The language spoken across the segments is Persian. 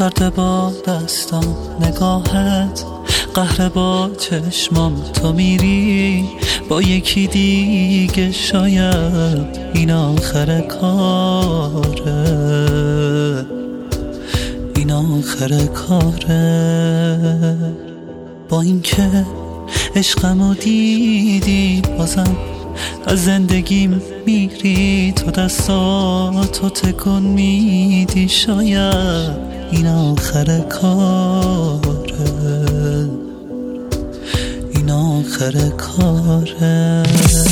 کرده با دستام نگاهت، قهر با چشمام تو میری با یکی دیگه، شاید این آخر کاره، این آخر کاره. با اینکه عشقمو دیدی بازم از زندگیم میری، تو دستاتو تکون میدی، شاید این آخر کاره، این آخر کاره.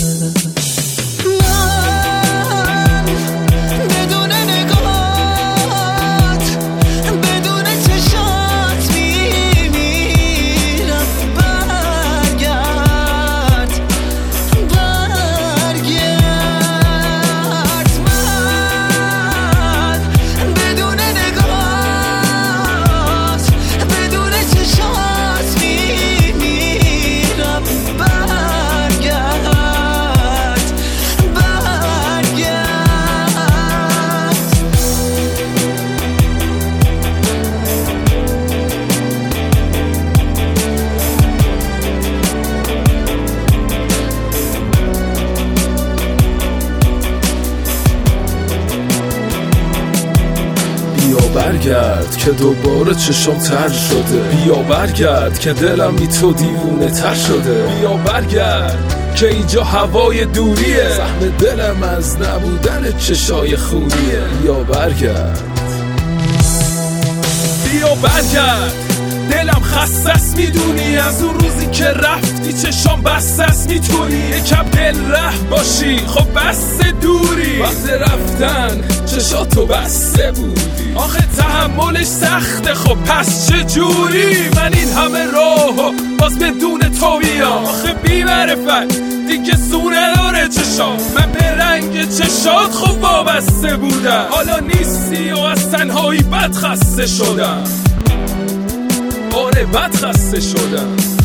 برگرد که دوباره چشم تر شده، بیا برگرد که دلم بی تو دیوونه تر شده، بیا برگرد که اینجا هوای دوریه، سهم دلم از نبودن چشای خوریه، بیا برگرد، بیا برگرد. دلم خستست میدونی، از اون روزی که رفتی چشام بستست، میتونی یکم دل ره باشی، خب بسته دوری، وقت رفتن چشاتو بسته بودی، آخه تحملش سخته، خب پس چه جوری من این همه راهو باز بدون تو بیام، آخه بی معرفت دیگه سونه داره چشام، من به رنگ چشات خب وابسته بودم، حالا نیستی و از تنهایی بد خسته شدم، آره بد خسته شدم.